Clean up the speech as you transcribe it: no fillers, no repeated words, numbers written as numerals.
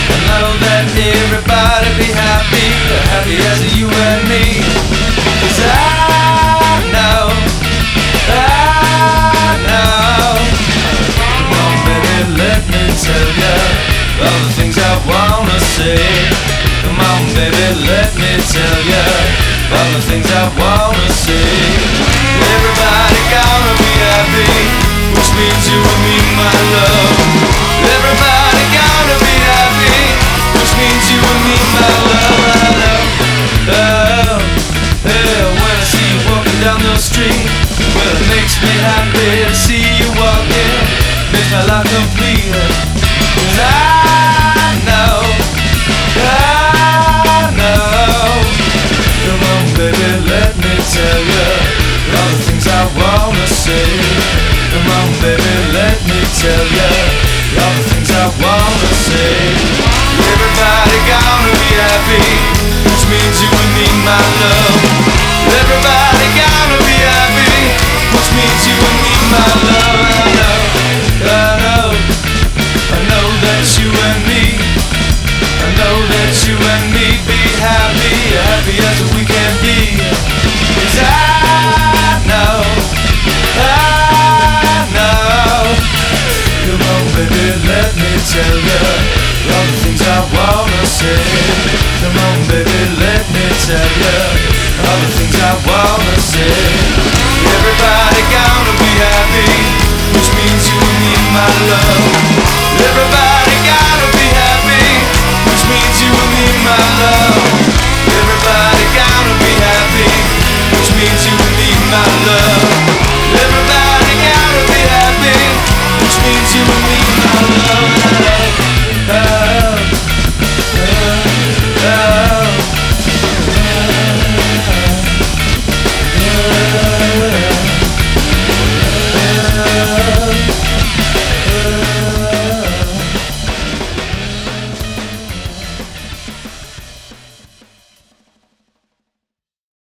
I know that everybody be happy, happy as you and me. 'Cause I know. Come on baby, let me tell ya all the things I wanna say. Come on baby, let me tell ya all the things I wanna say. Everybody gonna be happy, which means you and me, my love. Everybody gonna be happy, which means you and me, my love. Oh, when I see you walking down the street, well it makes me happy to see you walking, makes my life complete. 'Cause I know. Come on baby, let me tell ya all the things I wanna say. Come on baby, let me tell ya all the things I wanna say. Everybody gonna be happy, which means you and me, my love. Everybody gonna be happy, which means you and me, my love. I know that you and me, I know that you and me be happy, happy as we can be. 'Cause I know. Come on baby, let me tell ya all the things I wanna say. Come on baby, let me tell ya all the things I wanna say. Everybody gonna be happy, which means you and me, my love. Everybody gotta be happy, which means you and me, my love. Everybody gotta be happy, which means you and me, my love.